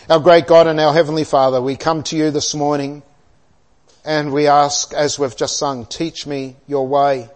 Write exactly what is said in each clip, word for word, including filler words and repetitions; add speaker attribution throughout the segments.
Speaker 1: Our great God and our Heavenly Father, we come to you this morning and we ask, as we've just sung, teach me your way.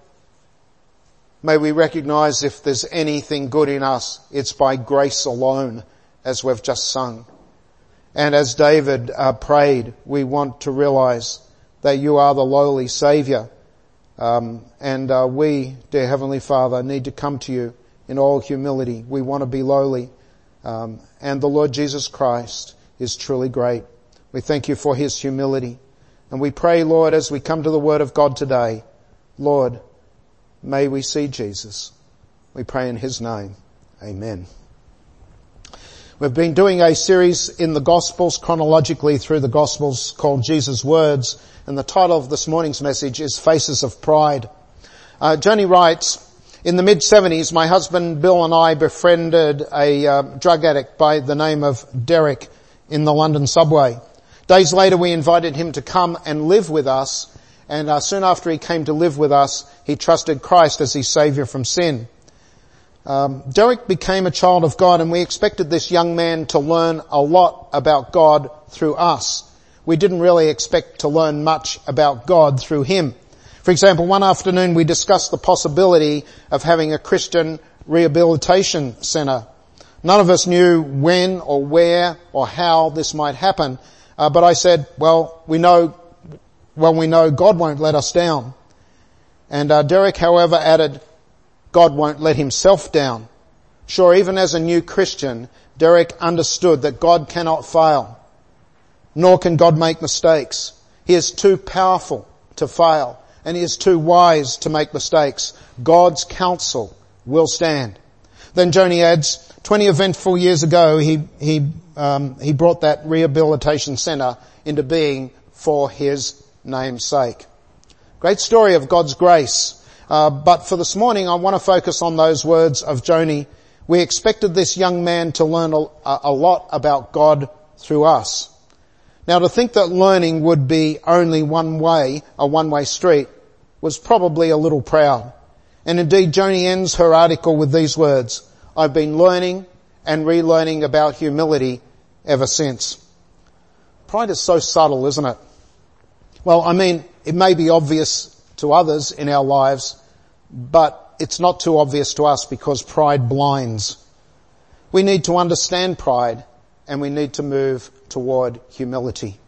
Speaker 1: May we recognise if there's anything good in us, it's by grace alone, as we've just sung. And as David uh, prayed, we want to realise that you are the lowly Saviour. Um, and uh, we, dear Heavenly Father, need to come to you in all humility. We want to be lowly. Um, and the Lord Jesus Christ is truly great. We thank you for his humility. And we pray, Lord, as we come to the Word of God today, Lord, may we see Jesus. We pray in his name. Amen. We've been doing a series in the Gospels, chronologically through the Gospels, called Jesus' Words. And the title of this morning's message is Faces of Pride. Uh, Joni writes, in the mid-seventies, my husband Bill and I befriended a uh, drug addict by the name of Derek in the London subway. Days later, we invited him to come and live with us, and uh, soon after he came to live with us, he trusted Christ as his Saviour from sin. Um, Derek became a child of God, and we expected this young man to learn a lot about God through us. We didn't really expect to learn much about God through him. For example, one afternoon we discussed the possibility of having a Christian rehabilitation centre. None of us knew when or where or how this might happen, uh, but I said, well, we know, well, we know God won't let us down. And uh, Derek, however, added, God won't let himself down. Sure, even as a new Christian, Derek understood that God cannot fail, nor can God make mistakes. He is too powerful to fail. And he is too wise to make mistakes. God's counsel will stand. Then Joni adds, twenty eventful years ago, he he um, he brought that rehabilitation centre into being for his name's sake. Great story of God's grace. Uh, but for this morning, I want to focus on those words of Joni. We expected this young man to learn a, a lot about God through us. Now, to think that learning would be only one way, a one-way street, was probably a little proud. And indeed, Joni ends her article with these words, I've been learning and relearning about humility ever since. Pride is so subtle, isn't it? Well, I mean, it may be obvious to others in our lives, but it's not too obvious to us because pride blinds. We need to understand pride, and we need to move toward humility.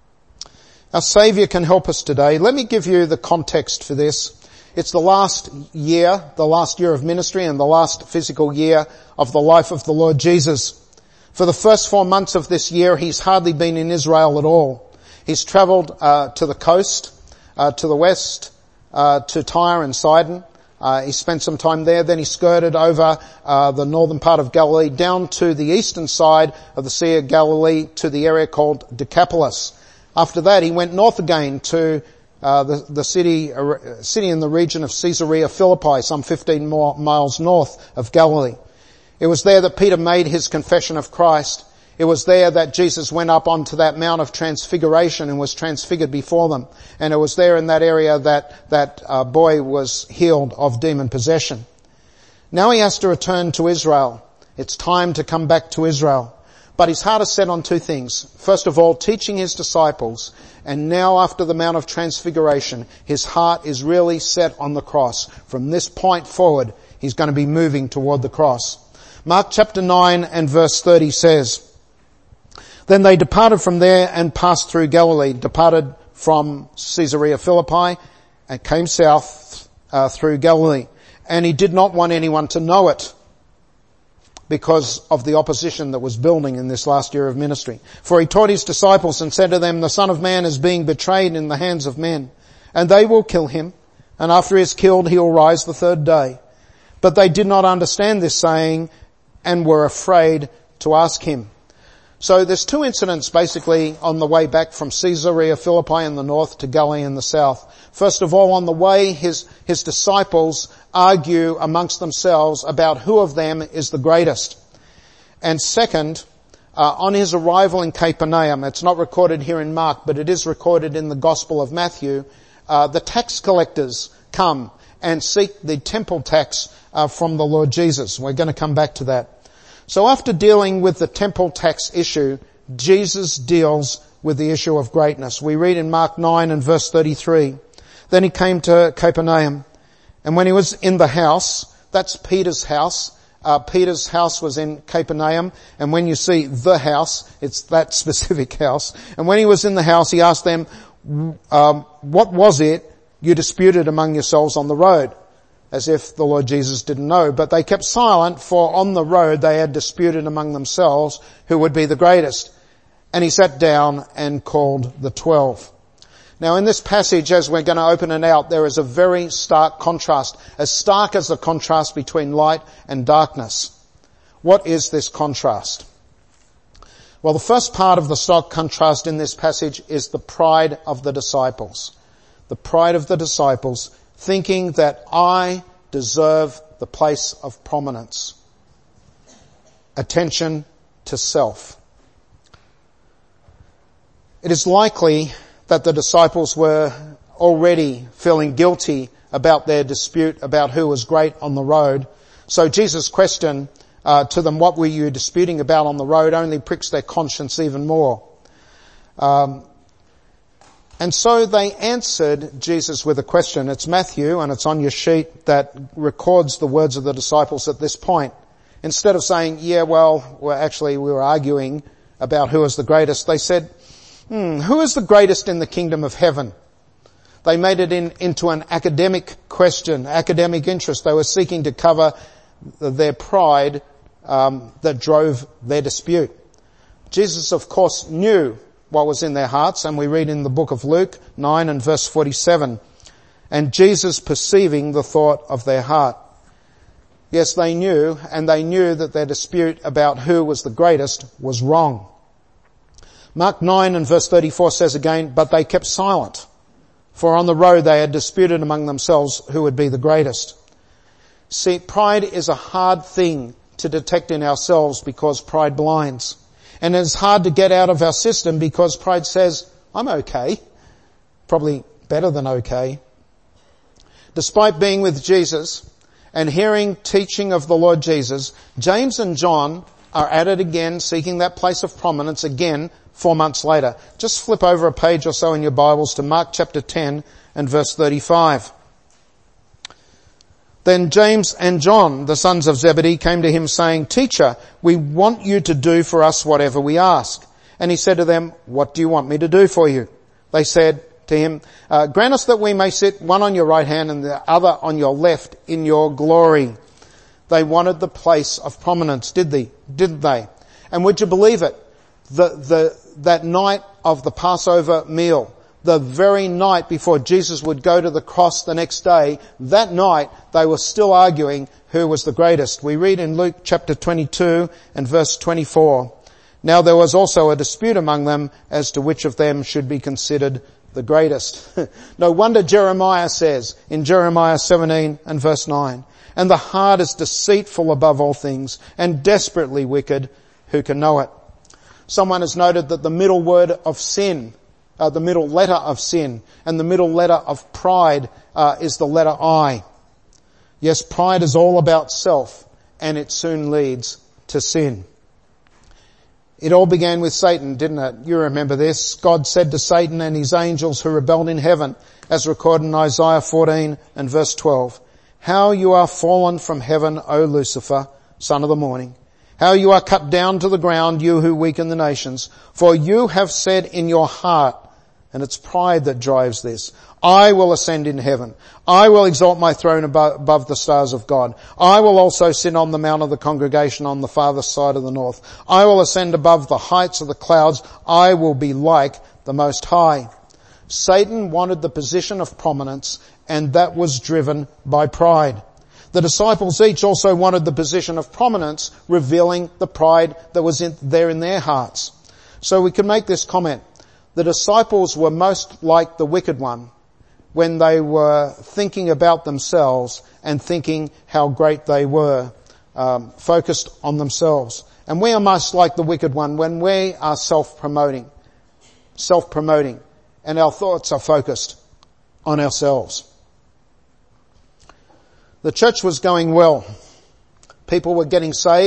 Speaker 1: Our Saviour can help us today. Let me give you the context for this. It's the last year, the last year of ministry and the last physical year of the life of the Lord Jesus. For the first four months of this year, he's hardly been in Israel at all. He's travelled uh, to the coast, uh, to the west, uh, to Tyre and Sidon. Uh, he spent some time there, then he skirted over uh, the northern part of Galilee down to the eastern side of the Sea of Galilee to the area called Decapolis. After that, he went north again to uh, the, the city uh, city in the region of Caesarea Philippi, some fifteen more miles north of Galilee. It was there that Peter made his confession of Christ. It was there that Jesus went up onto that Mount of Transfiguration and was transfigured before them. And it was there in that area that that uh, boy was healed of demon possession. Now he has to return to Israel. It's time to come back to Israel. But his heart is set on two things. First of all, teaching his disciples. And now after the Mount of Transfiguration, his heart is really set on the cross. From this point forward, he's going to be moving toward the cross. Mark chapter nine and verse thirty says, Then they departed from there and passed through Galilee, departed from Caesarea Philippi and came south uh, through Galilee. And he did not want anyone to know it, because of the opposition that was building in this last year of ministry. For he taught his disciples and said to them, The Son of Man is being betrayed in the hands of men, and they will kill him, and after he is killed he will rise the third day. But they did not understand this saying, and were afraid to ask him. So there's two incidents basically on the way back from Caesarea Philippi in the north to Galilee in the south. First of all, on the way, his, his disciples argue amongst themselves about who of them is the greatest. And second, uh, on his arrival in Capernaum, it's not recorded here in Mark, but it is recorded in the Gospel of Matthew, uh, the tax collectors come and seek the temple tax uh, from the Lord Jesus. We're going to come back to that. So after dealing with the temple tax issue, Jesus deals with the issue of greatness. We read in Mark nine and verse thirty-three, then he came to Capernaum, and when he was in the house, that's Peter's house. Uh, Peter's house was in Capernaum, and when you see the house, it's that specific house. And when he was in the house, he asked them, um, what was it you disputed among yourselves on the road? As if the Lord Jesus didn't know. But they kept silent, for on the road they had disputed among themselves who would be the greatest. And he sat down and called the twelve. Now in this passage, as we're going to open it out, there is a very stark contrast, as stark as the contrast between light and darkness. What is this contrast? Well, the first part of the stark contrast in this passage is the pride of the disciples. The pride of the disciples, thinking that I deserve the place of prominence. Attention to self. It is likely that the disciples were already feeling guilty about their dispute about who was great on the road. So Jesus' question uh, to them, what were you disputing about on the road, only pricks their conscience even more. Um, and so they answered Jesus with a question. It's Matthew, and it's on your sheet, that records the words of the disciples at this point. Instead of saying, yeah, well, well actually we were arguing about who was the greatest, they said, Hmm, who is the greatest in the kingdom of heaven? They made it in, into an academic question, academic interest. They were seeking to cover their pride um, that drove their dispute. Jesus, of course, knew what was in their hearts, and we read in the book of Luke nine and verse forty-seven, and Jesus perceiving the thought of their heart. Yes, they knew, and they knew that their dispute about who was the greatest was wrong. Mark nine and verse thirty-four says again, but they kept silent, for on the road they had disputed among themselves who would be the greatest. See, pride is a hard thing to detect in ourselves because pride blinds. And it's hard to get out of our system because pride says, I'm okay. Probably better than okay. Despite being with Jesus and hearing teaching of the Lord Jesus, James and John are at it again, seeking that place of prominence again, four months later. Just flip over a page or so in your Bibles to Mark chapter ten and verse thirty-five. Then James and John, the sons of Zebedee, came to him saying, Teacher, we want you to do for us whatever we ask. And he said to them, what do you want me to do for you? They said to him, uh, grant us that we may sit one on your right hand and the other on your left in your glory. They wanted the place of prominence, did they? Didn't they? And would you believe it? The, the, that night of the Passover meal, the very night before Jesus would go to the cross the next day, that night they were still arguing who was the greatest. We read in Luke chapter twenty-two and verse twenty-four. Now there was also a dispute among them as to which of them should be considered the greatest. No wonder Jeremiah says in Jeremiah seventeen and verse nine, and the heart is deceitful above all things and desperately wicked, who can know it? Someone has noted that the middle word of sin, uh, the middle letter of sin, and the middle letter of pride uh, is the letter I. Yes, pride is all about self, and it soon leads to sin. It all began with Satan, didn't it? You remember this. God said to Satan and his angels who rebelled in heaven, as recorded in Isaiah fourteen and verse twelve, how you are fallen from heaven, O Lucifer, son of the morning. How you are cut down to the ground, you who weaken the nations. For you have said in your heart, and it's pride that drives this, I will ascend in heaven. I will exalt my throne above, above the stars of God. I will also sit on the mount of the congregation on the farthest side of the north. I will ascend above the heights of the clouds. I will be like the Most High. Satan wanted the position of prominence, and that was driven by pride. The disciples each also wanted the position of prominence, revealing the pride that was in, there in their hearts. So we can make this comment. The disciples were most like the wicked one when they were thinking about themselves and thinking how great they were, um, focused on themselves. And we are most like the wicked one when we are self-promoting, self-promoting, and our thoughts are focused on ourselves. The church was going well. People were getting saved.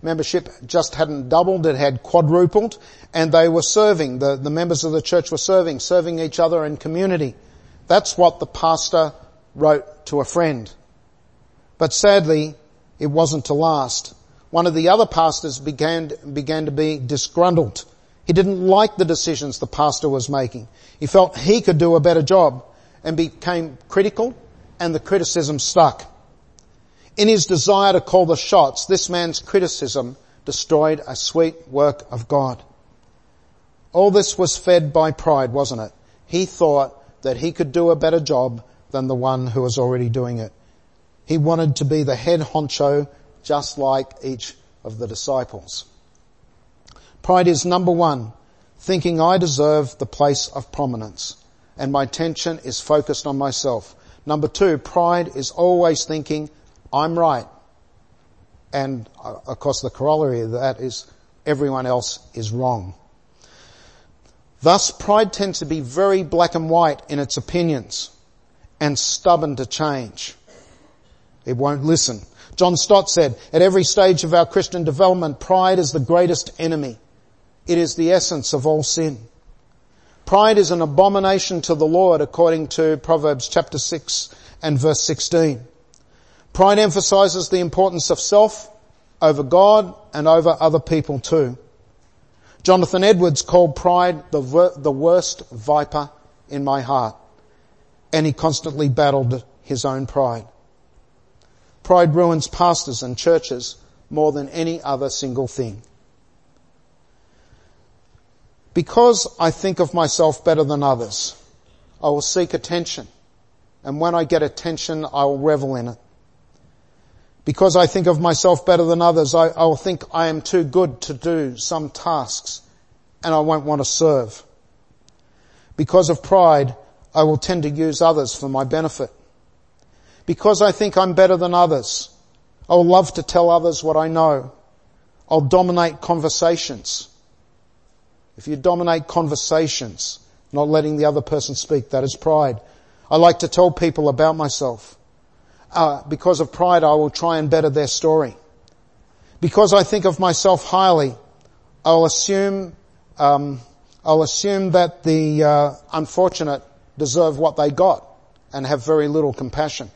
Speaker 1: membership just hadn't doubled, it had quadrupled, and they were serving, the, the members of the church were serving, serving each other in community. That's what the pastor wrote to a friend. But sadly, it wasn't to last. One of the other pastors began, began to be disgruntled. He didn't like the decisions the pastor was making. He felt he could do a better job and became critical, and the criticism stuck. In his desire to call the shots, this man's criticism destroyed a sweet work of God. All this was fed by pride, wasn't it? He thought that he could do a better job than the one who was already doing it. He wanted to be the head honcho, just like each of the disciples. Pride is number one, thinking I deserve the place of prominence, and my attention is focused on myself. Number two, pride is always thinking I'm right. And of course the corollary of that is everyone else is wrong. Thus, pride tends to be very black and white in its opinions and stubborn to change. It won't listen. John Stott said, at every stage of our Christian development, pride is the greatest enemy. It is the essence of all sin. Pride is an abomination to the Lord, according to Proverbs chapter six and verse sixteen. Pride emphasizes the importance of self over God and over other people too. Jonathan Edwards called pride the, ver- the worst viper in my heart, and he constantly battled his own pride. Pride ruins pastors and churches more than any other single thing. Because I think of myself better than others, I will seek attention, and when I get attention, I will revel in it. Because I think of myself better than others, I, I will think I am too good to do some tasks, and I won't want to serve. Because of pride, I will tend to use others for my benefit. Because I think I'm better than others, I will love to tell others what I know. I'll dominate conversations. If you dominate conversations, not letting the other person speak, that is pride. I like to tell people about myself. Uh, because of pride, I will try and better their story. Because I think of myself highly, I'll assume, um, I'll assume that the uh, unfortunate deserve what they got and have very little compassion.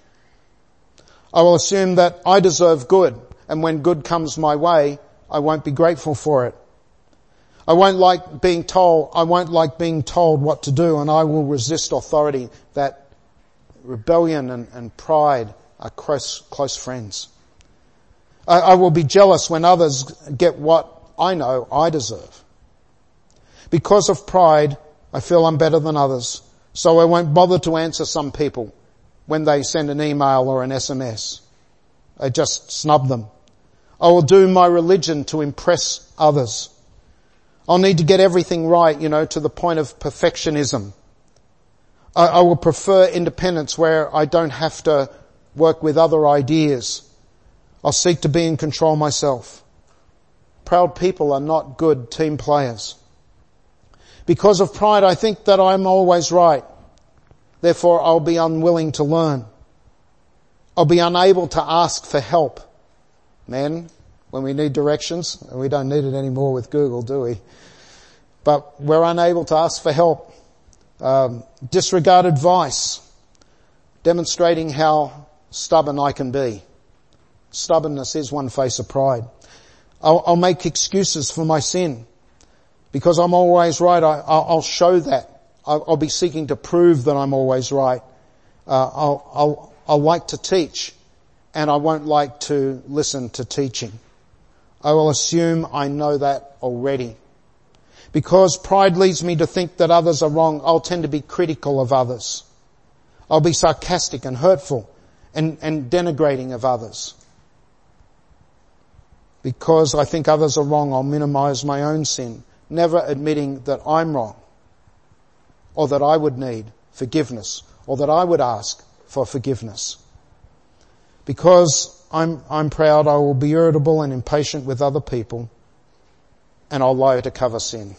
Speaker 1: I will assume that I deserve good, and when good comes my way, I won't be grateful for it. I won't like being told, I won't like being told what to do, and I will resist authority. That rebellion and, and pride are close, close friends. I, I will be jealous when others get what I know I deserve. Because of pride, I feel I'm better than others, so I won't bother to answer some people when they send an email or an S M S. I just snub them. I will do my religion to impress others. I'll need to get everything right, you know, to the point of perfectionism. I, I will prefer independence where I don't have to work with other ideas. I'll seek to be in control myself. Proud people are not good team players. Because of pride, I think that I'm always right. Therefore, I'll be unwilling to learn. I'll be unable to ask for help. Men, when we need directions, and we don't need it anymore with Google, do we? But we're unable to ask for help. Um, disregard advice, demonstrating how stubborn I can be. Stubbornness is one face of pride. I'll, I'll make excuses for my sin. Because I'm always right, I, I'll, I'll show that. I'll, I'll be seeking to prove that I'm always right. Uh, I'll, I'll, I'll like to teach, and I won't like to listen to teaching. I will assume I know that already. Because pride leads me to think that others are wrong, I'll tend to be critical of others. I'll be sarcastic and hurtful and, and denigrating of others. Because I think others are wrong, I'll minimize my own sin, never admitting that I'm wrong, or that I would need forgiveness, or that I would ask for forgiveness. Because I'm, I'm proud, I will be irritable and impatient with other people, and I'll lie to cover sin.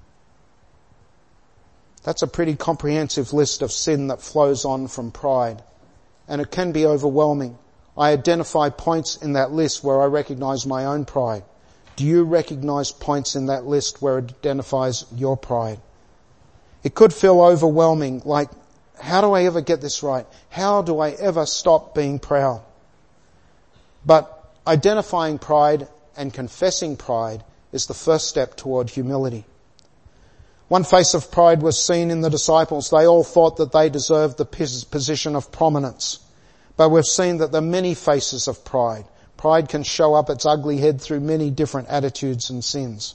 Speaker 1: That's a pretty comprehensive list of sin that flows on from pride, and it can be overwhelming. I identify points in that list where I recognize my own pride. Do you recognize points in that list where it identifies your pride? It could feel overwhelming, like, how do I ever get this right? How do I ever stop being proud? But identifying pride and confessing pride is the first step toward humility. One face of pride was seen in the disciples. They all thought that they deserved the position of prominence. But we've seen that there are many faces of pride. Pride can show up its ugly head through many different attitudes and sins.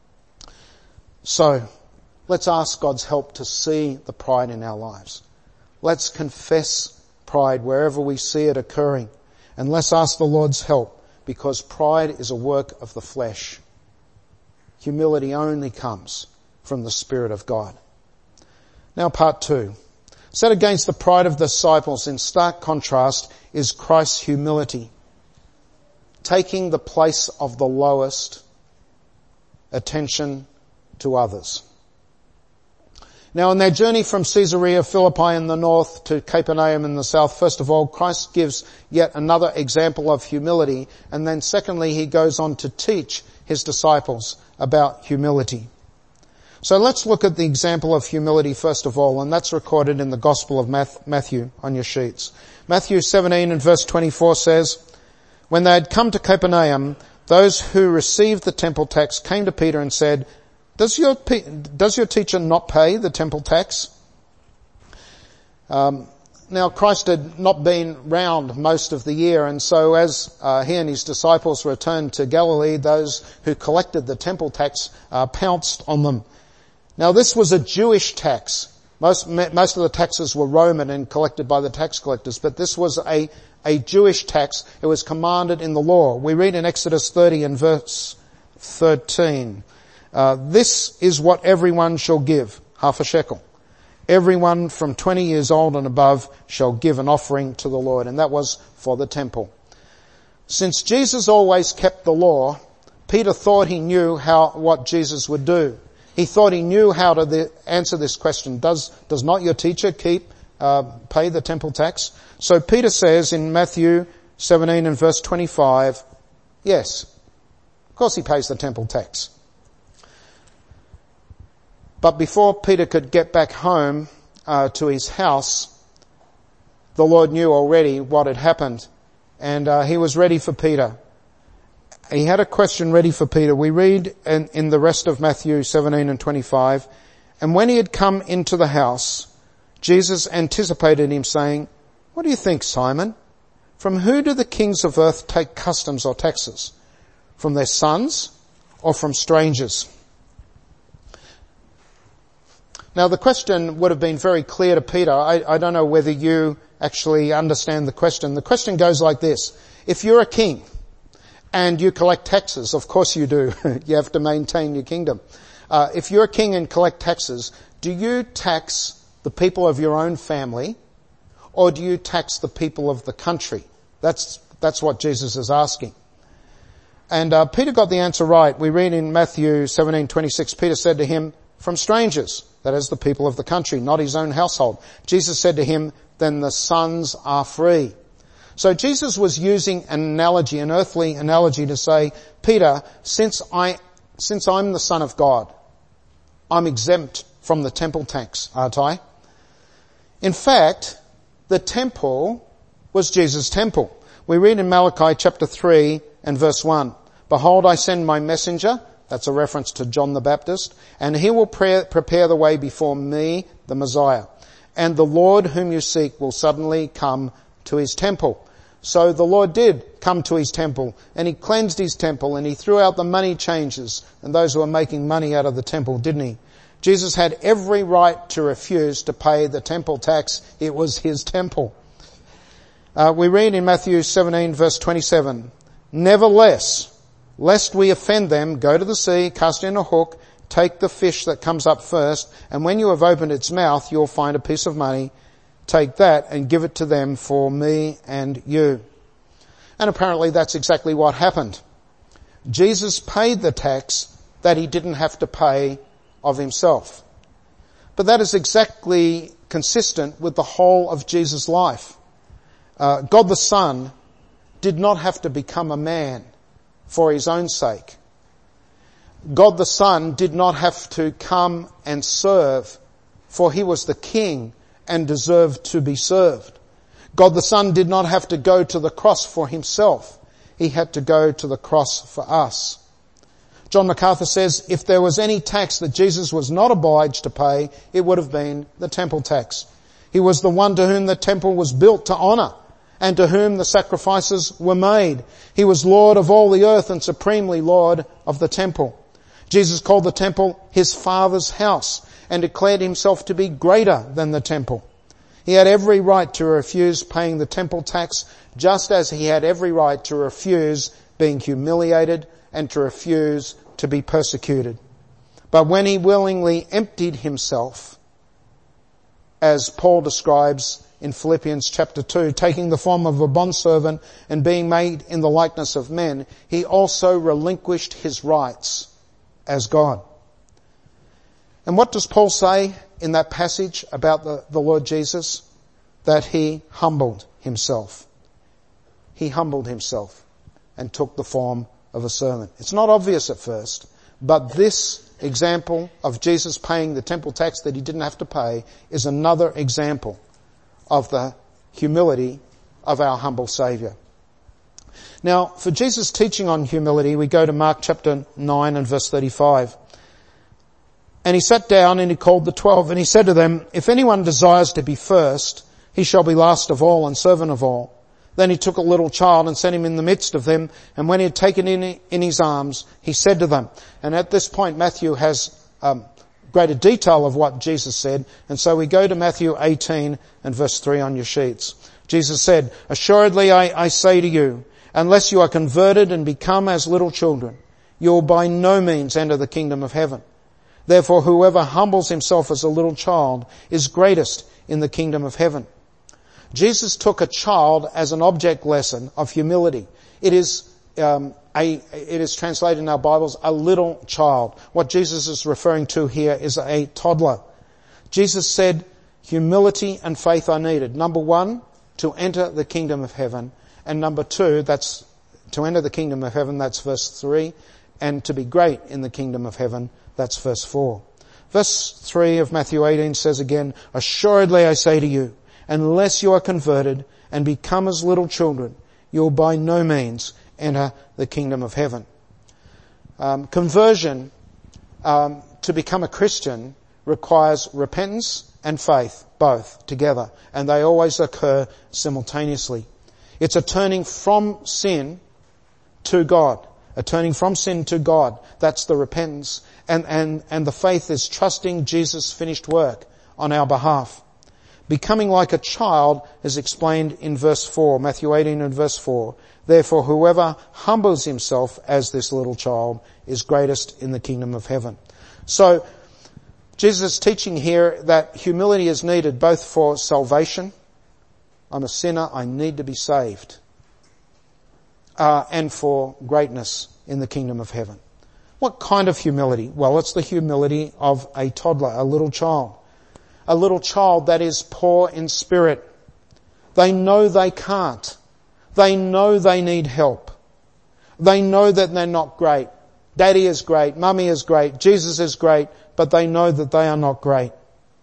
Speaker 1: So, let's ask God's help to see the pride in our lives. Let's confess pride wherever we see it occurring. And let's ask the Lord's help, because pride is a work of the flesh. Humility only comes from the Spirit of God. Now part two. Set against the pride of the disciples in stark contrast is Christ's humility, taking the place of the lowest, attention to others. Now on their journey from Caesarea Philippi in the north to Capernaum in the south, first of all, Christ gives yet another example of humility, and then secondly, he goes on to teach his disciples about humility. So let's look at the example of humility first of all, and that's recorded in the Gospel of Matthew on your sheets. Matthew seventeen and verse twenty-four says, "When they had come to Capernaum, those who received the temple tax came to Peter and said, Does your, does your teacher not pay the temple tax?" Um, now Christ had not been round most of the year, and so as uh, he and his disciples returned to Galilee, those who collected the temple tax uh, pounced on them. Now this was a Jewish tax. Most, most of the taxes were Roman and collected by the tax collectors, but this was a, a Jewish tax. It was commanded in the law. We read in Exodus thirty and verse thirteen. Uh, this is what everyone shall give, half a shekel. Everyone from twenty years old and above shall give an offering to the Lord. And that was for the temple. Since Jesus always kept the law, Peter thought he knew how, what Jesus would do. He thought he knew how to the, answer this question. Does, does not your teacher keep, uh, pay the temple tax? So Peter says in Matthew seventeen and verse twenty-five, yes, of course he pays the temple tax. But before Peter could get back home uh, to his house, the Lord knew already what had happened, and uh, he was ready for Peter. He had a question ready for Peter. We read in, in the rest of Matthew seventeen and twenty-five, "And when he had come into the house, Jesus anticipated him, saying, 'What do you think, Simon? From who do the kings of earth take customs or taxes? From their sons or from strangers?'" Now the question would have been very clear to Peter. I, I don't know whether you actually understand the question. The question goes like this. If you're a king and you collect taxes, of course you do. You have to maintain your kingdom. Uh, if you're a king and collect taxes, do you tax the people of your own family or do you tax the people of the country? That's, that's what Jesus is asking. And uh, Peter got the answer right. We read in Matthew seventeen twenty-six, Peter said to him, "From strangers," that is the people of the country, not his own household. Jesus said to him, "Then the sons are free." So Jesus was using an analogy, an earthly analogy to say, Peter, since I, since I'm the Son of God, I'm exempt from the temple tax, aren't I? In fact, the temple was Jesus' temple. We read in Malachi chapter three and verse one, "Behold, I send my messenger," that's a reference to John the Baptist, "and he will pre- prepare the way before me, the Messiah. And the Lord whom you seek will suddenly come to his temple." So the Lord did come to his temple, and he cleansed his temple, and he threw out the money changers and those who were making money out of the temple, didn't he? Jesus had every right to refuse to pay the temple tax. It was his temple. Uh, we read in Matthew seventeen verse twenty-seven, "Nevertheless, lest we offend them, go to the sea, cast in a hook, take the fish that comes up first, and when you have opened its mouth, you'll find a piece of money. Take that and give it to them for me and you." And apparently that's exactly what happened. Jesus paid the tax that he didn't have to pay of himself. But that is exactly consistent with the whole of Jesus' life. Uh, God the Son did not have to become a man for his own sake. God the Son did not have to come and serve, for he was the King and deserved to be served. God the Son did not have to go to the cross for himself. He had to go to the cross for us. John MacArthur says, if there was any tax that Jesus was not obliged to pay, it would have been the temple tax. He was the one to whom the temple was built to honour, and to whom the sacrifices were made. He was Lord of all the earth and supremely Lord of the temple. Jesus called the temple his Father's house and declared himself to be greater than the temple. He had every right to refuse paying the temple tax, just as he had every right to refuse being humiliated and to refuse to be persecuted. But when he willingly emptied himself, as Paul describes in Philippians chapter two, taking the form of a bondservant and being made in the likeness of men, he also relinquished his rights as God. And what does Paul say in that passage about the, the Lord Jesus? That he humbled himself. He humbled himself and took the form of a servant. It's not obvious at first, but this example of Jesus paying the temple tax that he didn't have to pay is another example of the humility of our humble Saviour. Now, for Jesus' teaching on humility, we go to Mark chapter nine and verse thirty-five. And he sat down and he called the twelve, and he said to them, if anyone desires to be first, he shall be last of all and servant of all. Then he took a little child and set him in the midst of them, and when he had taken in in his arms, he said to them, and at this point Matthew has um, greater detail of what Jesus said, and so we go to Matthew eighteen and verse three on your sheets. Jesus said, assuredly I, I say to you, unless you are converted and become as little children, you will by no means enter the kingdom of heaven. Therefore whoever humbles himself as a little child is greatest in the kingdom of heaven. Jesus took a child as an object lesson of humility. It is um, a, it is translated in our Bibles, a little child. What Jesus is referring to here is a toddler. Jesus said humility and faith are needed. Number one, to enter the kingdom of heaven. And number two, that's to enter the kingdom of heaven, that's verse three. And to be great in the kingdom of heaven, that's verse four. Verse three of Matthew eighteen says again, assuredly I say to you, unless you are converted and become as little children, you'll by no means enter the kingdom of heaven. Um, conversion um, to become a Christian requires repentance and faith, both together, and they always occur simultaneously. It's a turning from sin to God, a turning from sin to God. That's the repentance, and and and the faith is trusting Jesus' finished work on our behalf. Becoming like a child is explained in verse four, Matthew eighteen and verse four. Therefore whoever humbles himself as this little child is greatest in the kingdom of heaven. So Jesus is teaching here that humility is needed both for salvation. I'm a sinner, I need to be saved. Uh, and for greatness in the kingdom of heaven. What kind of humility? Well, it's the humility of a toddler, a little child. A little child that is poor in spirit. They know they can't. They know they need help. They know that they're not great. Daddy is great, Mummy is great, Jesus is great, but they know that they are not great.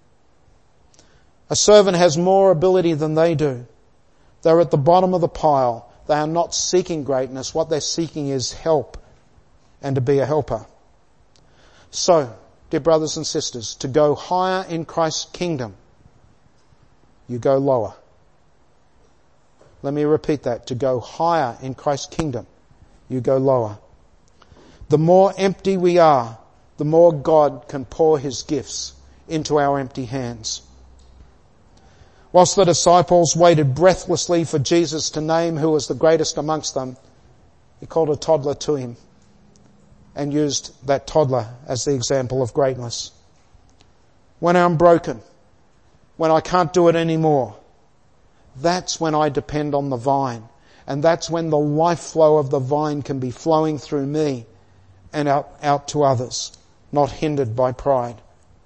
Speaker 1: A servant has more ability than they do. They're at the bottom of the pile. They are not seeking greatness. What they're seeking is help and to be a helper. So, dear brothers and sisters, to go higher in Christ's kingdom, you go lower. Let me repeat that. To go higher in Christ's kingdom, you go lower. The more empty we are, the more God can pour his gifts into our empty hands. Whilst the disciples waited breathlessly for Jesus to name who was the greatest amongst them, he called a toddler to him and used that toddler as the example of greatness. When I'm broken, when I can't do it anymore, that's when I depend on the vine. And that's when the life flow of the vine can be flowing through me and out, out to others, not hindered by pride.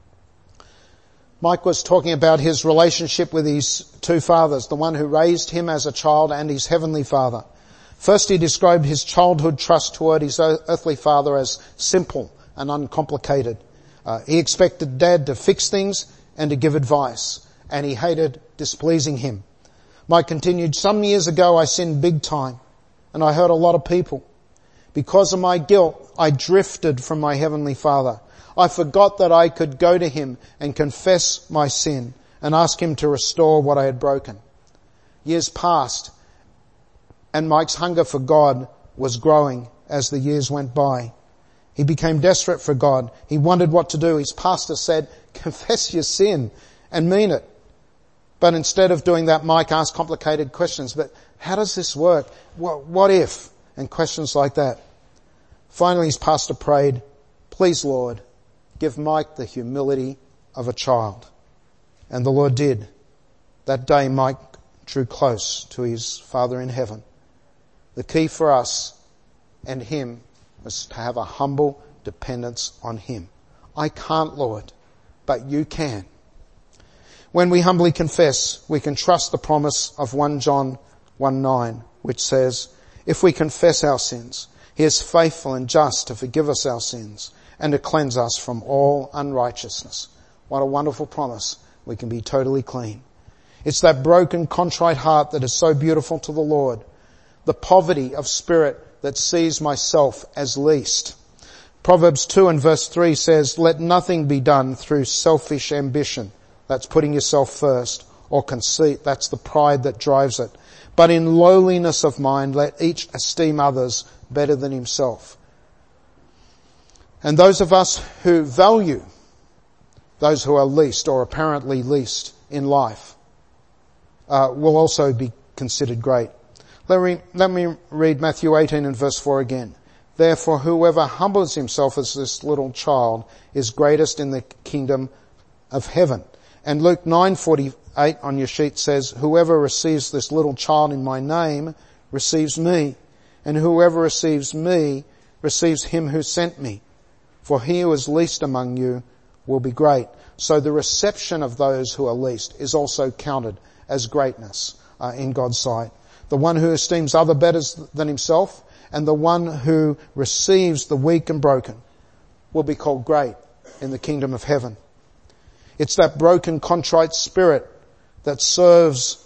Speaker 1: Mike was talking about his relationship with his two fathers, the one who raised him as a child and his heavenly Father. First, he described his childhood trust toward his earthly father as simple and uncomplicated. Uh, he expected Dad to fix things and to give advice, and he hated displeasing him. Mike continued, some years ago I sinned big time, and I hurt a lot of people. Because of my guilt, I drifted from my Heavenly Father. I forgot that I could go to Him and confess my sin and ask Him to restore what I had broken. Years passed, and Mike's hunger for God was growing as the years went by. He became desperate for God. He wondered what to do. His pastor said, confess your sin and mean it. But instead of doing that, Mike asked complicated questions. But how does this work? What, what if? And questions like that. Finally, his pastor prayed, please, Lord, give Mike the humility of a child. And the Lord did. That day, Mike drew close to his Father in heaven. The key for us and him was to have a humble dependence on Him. I can't, Lord, but You can. When we humbly confess, we can trust the promise of First John one nine, which says, if we confess our sins, He is faithful and just to forgive us our sins and to cleanse us from all unrighteousness. What a wonderful promise. We can be totally clean. It's that broken, contrite heart that is so beautiful to the Lord. The poverty of spirit that sees myself as least. Proverbs two and verse three says, let nothing be done through selfish ambition. That's putting yourself first. Or conceit. That's the pride that drives it. But in lowliness of mind, let each esteem others better than himself. And those of us who value those who are least or apparently least in life uh, will also be considered great. Let me, let me read Matthew eighteen and verse four again. Therefore, whoever humbles himself as this little child is greatest in the kingdom of heaven. And Luke nine forty-eight on your sheet says, whoever receives this little child in my name receives me. And whoever receives me receives him who sent me. For he who is least among you will be great. So the reception of those who are least is also counted as greatness uh, in God's sight. The one who esteems other better than himself and the one who receives the weak and broken will be called great in the kingdom of heaven. It's that broken, contrite spirit that serves,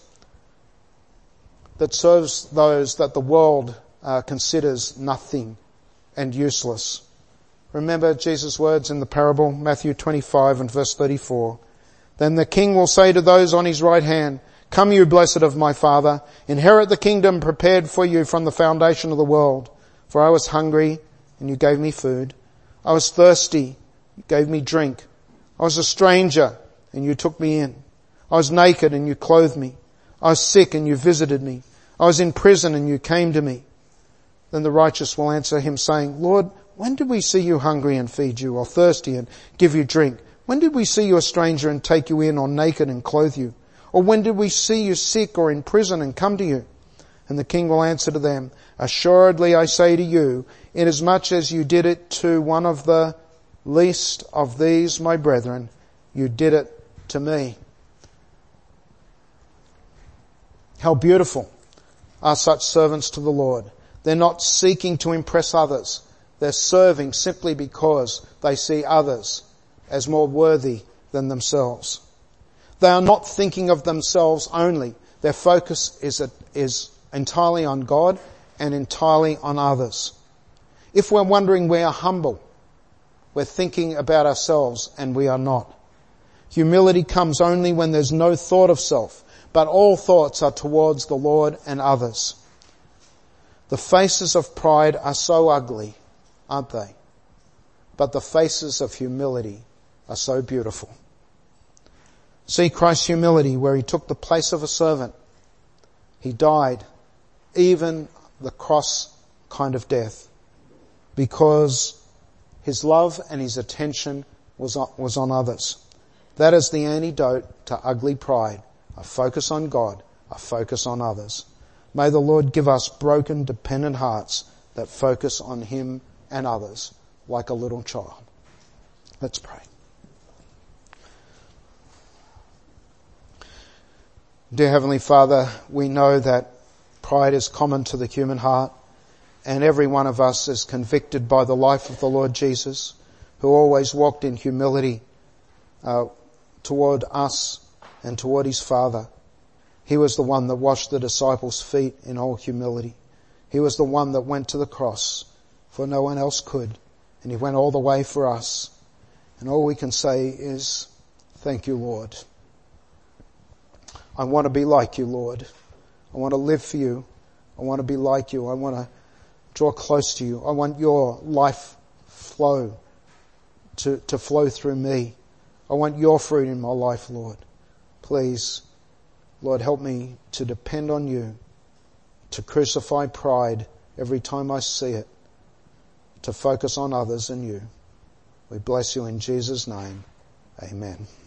Speaker 1: that serves those that the world uh, considers nothing and useless. Remember Jesus' words in the parable, Matthew twenty-five and verse thirty-four. Then the king will say to those on his right hand, come you blessed of my Father, inherit the kingdom prepared for you from the foundation of the world. For I was hungry and you gave me food. I was thirsty, you gave me drink. I was a stranger and you took me in. I was naked and you clothed me. I was sick and you visited me. I was in prison and you came to me. Then the righteous will answer him saying, Lord, when did we see you hungry and feed you, or thirsty and give you drink? When did we see you a stranger and take you in, or naked and clothe you? Or when did we see you sick or in prison and come to you? And the king will answer to them, assuredly I say to you, inasmuch as you did it to one of the least of these my brethren, you did it to me. How beautiful are such servants to the Lord. They're not seeking to impress others. They're serving simply because they see others as more worthy than themselves. They are not thinking of themselves only. Their focus is, is entirely on God and entirely on others. If we're wondering we are humble, we're thinking about ourselves and we are not. Humility comes only when there's no thought of self, but all thoughts are towards the Lord and others. The faces of pride are so ugly, aren't they? But the faces of humility are so beautiful. See Christ's humility where He took the place of a servant. He died, even the cross kind of death, because His love and His attention was on, was on others. That is the antidote to ugly pride, a focus on God, a focus on others. May the Lord give us broken, dependent hearts that focus on Him and others like a little child. Let's pray. Dear Heavenly Father, we know that Pride is common to the human heart, and every one of us is convicted by the life of the Lord Jesus, who always walked in humility uh, toward us and toward his Father. He was the one that washed the disciples' feet in all humility. He was the one that went to the cross, for no one else could, and he went all the way for us. And all we can say is, thank you, Lord. I want to be like you, Lord. I want to live for you. I want to be like you. I want to draw close to you. I want your life flow to, to flow through me. I want your fruit in my life, Lord. Please, Lord, help me to depend on you, to crucify pride every time I see it, to focus on others and you. We bless you in Jesus' name. Amen.